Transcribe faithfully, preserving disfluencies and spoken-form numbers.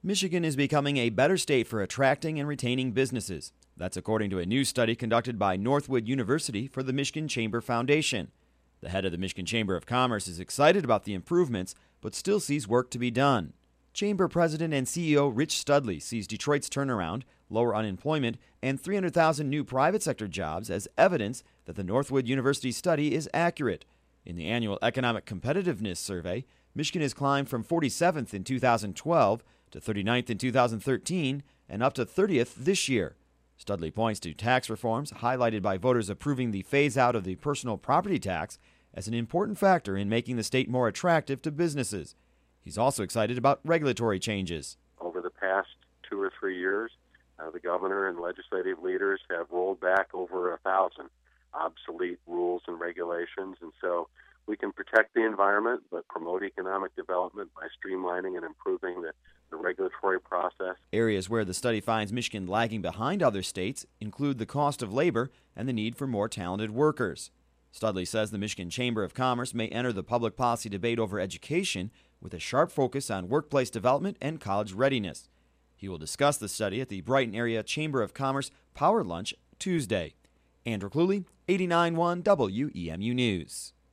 Michigan is becoming a better state for attracting and retaining businesses. That's according to a new study conducted by Northwood University for the Michigan Chamber Foundation. The head of the Michigan Chamber of Commerce is excited about the improvements, but still sees work to be done. Chamber President and C E O Rich Studley sees Detroit's turnaround, lower unemployment, and three hundred thousand new private sector jobs as evidence that the Northwood University study is accurate. In the annual Economic Competitiveness Survey, Michigan has climbed from forty-seventh in two thousand twelve to thirty-ninth in two thousand thirteen and up to thirtieth this year. Studley points to tax reforms highlighted by voters approving the phase-out of the personal property tax as an important factor in making the state more attractive to businesses. He's also excited about regulatory changes. Over the past two or three years, uh, the governor and legislative leaders have rolled back over a thousand obsolete rules and regulations, and so we can protect the environment but promote economic development by streamlining and improving the, the regulatory process. Areas where the study finds Michigan lagging behind other states include the cost of labor and the need for more talented workers. Studley says the Michigan Chamber of Commerce may enter the public policy debate over education with a sharp focus on workplace development and college readiness. He will discuss the study at the Brighton Area Chamber of Commerce Power Lunch Tuesday. Andrew Cluley, eighty-nine point one W E M U News.